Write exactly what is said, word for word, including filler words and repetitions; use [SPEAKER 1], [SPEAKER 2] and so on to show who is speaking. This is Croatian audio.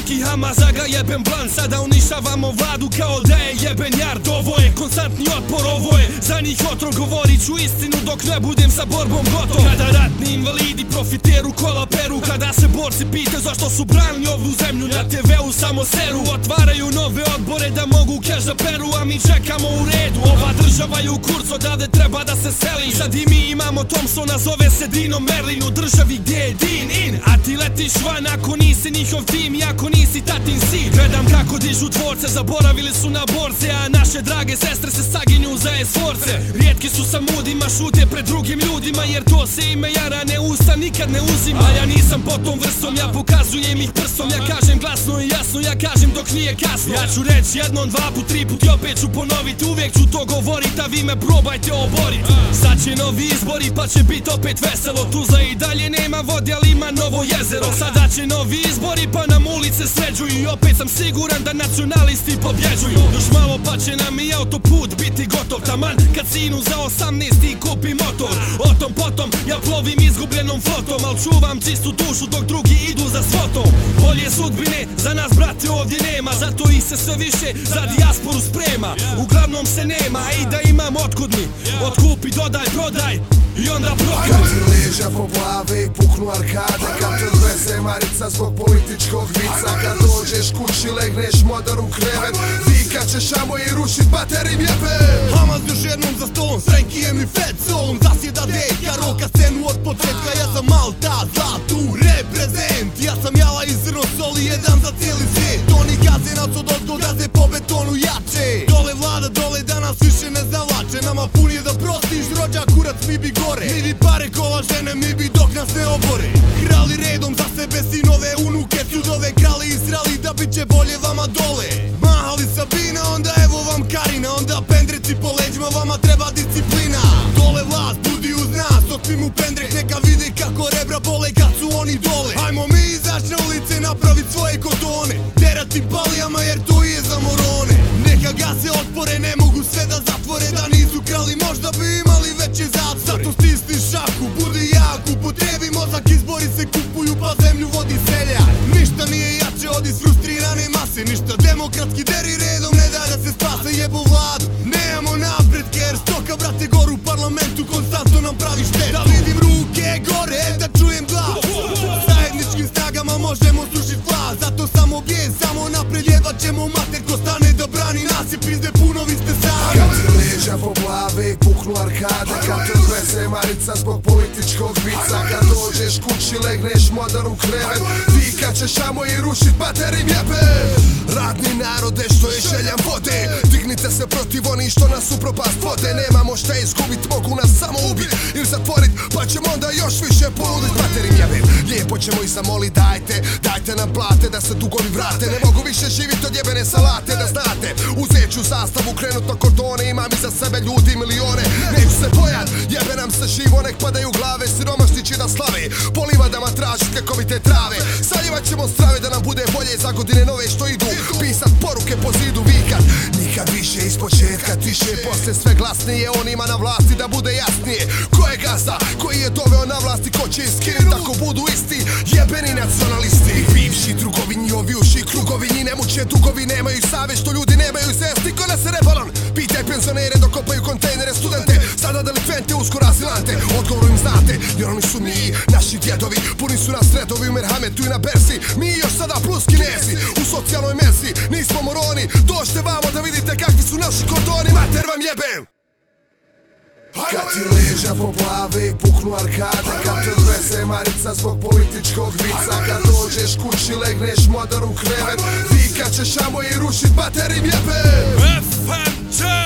[SPEAKER 1] Veliki Hamaza ga jebem blan, sada uništavamo vladu kao da je jeben jard. Ovo je konstantni otpor, ovo je za njih otrov. Govorit ću istinu dok ne budem sa borbom gotov. Kada ratni invalidi profiteru kola peru, kada se borci pite zašto su branili ovu zemlju, na te veu samo seru. Otvaraju nove odbore da mogu keš da peru, a mi čekamo u redu. Ova država je u kurcu, odavde treba da se seli. Sad i mi imamo Thompsona, zove se Dino Merlin. U državi gdje je Din in, a ti letiš van ako nisi njihov tim i ako nisi tatin sin. Gledam kako dižu tvorce, zaboravili su na borce, a naše drage sestre se saginju za esforce. Rijetki su sa mudima, šute pred drugim ljudima, jer to se ime jarane usta nikad ne uzima. Ja nisam po tom vrstom, ja pokazujem ih prstom. Ja kažem glasno i jasno, ja kažem dok nije kasno. Ja ću reći jednom, dva put, tri put i opet ću ponovit. Uvijek ću to govorit, a vi me probajte oborit. Sad će novi izbori pa će bit opet veselo. Tuzla i dalje nema vode, ali ima novo jezero. Sada će novi izbori pa nam ulice sređuju i opet sam siguran da nacionalisti pobjeđuju. Još malo pa će nam i autoput biti gotov, taman kad sinu za osamnaesti kupi motor. O tom potom ja plovim izgubljenom flotom, al čuvam čistu dušu dok drugi idu za svotom. Bolje sudbine za nas brate ovdje nema, zato ih se sve više za dijasporu sprema. Uglavnom se nema i da imam otkud mi, otkupi, dodaj, prodaj i onda prokaj.
[SPEAKER 2] Kad ti leža po glave i puknu arkade, kad te odveze Marica zbog političkog vica. Kad dođeš kući legneš modar u krevet, vikat ćeš amo i rušit baterim jebe.
[SPEAKER 3] Hamaz još jednom za stolom, s Renkijem i Fedzom. Zasjeda deka, roka scenu od početka. Ja sam Malta, zlatu, reprezent. Ja sam jala i zrno soli, jedan za cijeli svijet. Toni Kazenac od odgodaze po betonu jače. Dole vlada, dole da nas više ne zavlače. Nama pun je da prostiš, rođak kurac mi bi gore. Mi bi pare kola žene, mi bi dok nas ne obore. Krali redom za sebe sinove, unuke, sudove. Krali i srali da bit će bolje vama dole. Mahali Sabina, onda evo vam Karina. Onda pendreci po leđima, vama treba disciplina. Dole vlast, budi uz nas, otpim u pendrek. Neka vide kako rebra bole kad su oni dole. Hajmo mi izaći na ulice, napravit svoje kotone. Derati palijama jer to je za morone. Neka gase otpore, ne mogu sve da zatvore. Da nisu krali, možda bi imali veće zatvore. Zato stisni šaku, budi jak, upotrebi mozak. Izbori se kupuju pa zemlju vodi seljak. Ništa nije jače od isfrustrirane mase. Ništa demokratski deri redom ne da da se spase. Jebo vladu, nemamo napretke jer stoka brate gor u parlamentu konstantno nam pravi štet. Da vidim ruke gore, da čujem glas. Zajedničkim snagama možemo srušit vlast. Zato samo bijes, samo napred jedvat ćemo mater ko stane da brani nas i pizde puno vi ste sami.
[SPEAKER 2] Kad ti leža po glave i puknu arkade, kad te odveze Marica zbog političkog vica. Kad dođeš kući legneš modar u krevet, vikat ćeš amo i rušit baterim jebe. Radni narode što je željan vode, dignite se protiv onih što nas u propast vode. Nemamo šta izgubit, mogu nas samo ubit ili zatvorit, pa ćemo onda još više poludit baterim jebe. Lijepo ćemo ih zamolit, dajte, dajte nam plate da se dugovi vrate. Ne mogu više živit od jebene salate, da znate. Uzet ću zastavu, krenut na kordone, imam iza sebe ljudi milione. Neću se bojat, jebe nam se živo, nek padaju glave, siromašni će da slave. Po livadama tražit kekovite trave, saljivat ćemo strave da nam bude bolje za godine nove što idu. Pisat poruke po zidu, vikat nikad više iz početka, tiše posle sve glasnije. Onima na vlasti da bude jasnije ko je gazda, koji je doveo na vlasti, ko će iskinit ako budu isti jebeni nacionalisti. Bivši drugovi, njihovi uši krugovi, njih ne muče dugovi, nemaju savjest što ljudi nemaju zesti. Ko nas rebalan, pitaj penzionere dok kopaju kontejnere, studente, sada delikvente, uskoro azilante. Odgovor im znate, jer oni su mi, naši djedovi, puni su nas redovi u Merhametu i na Berzi. Mi još sada plus Kinezi, u socijalnoj mezi, nismo moroni. Dođite vamo da vidite kakvi su naši kordoni, mater vam jebem. Kad ti leža po glave i puknu arkade, kad te odveze Marica zbog političkog vica. Kad dođeš kući legneš modar u krevet, vikat ćeš amo i rušit baterim jebe.
[SPEAKER 1] F M J